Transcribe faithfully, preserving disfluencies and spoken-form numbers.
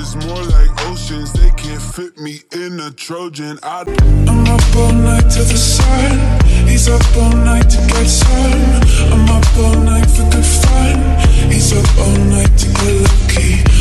is more like oceans. They can't fit me in a Trojan. I I'm up all night to the sun. He's up all night to get some. I'm up all night for good fun. He's up all night to get lucky.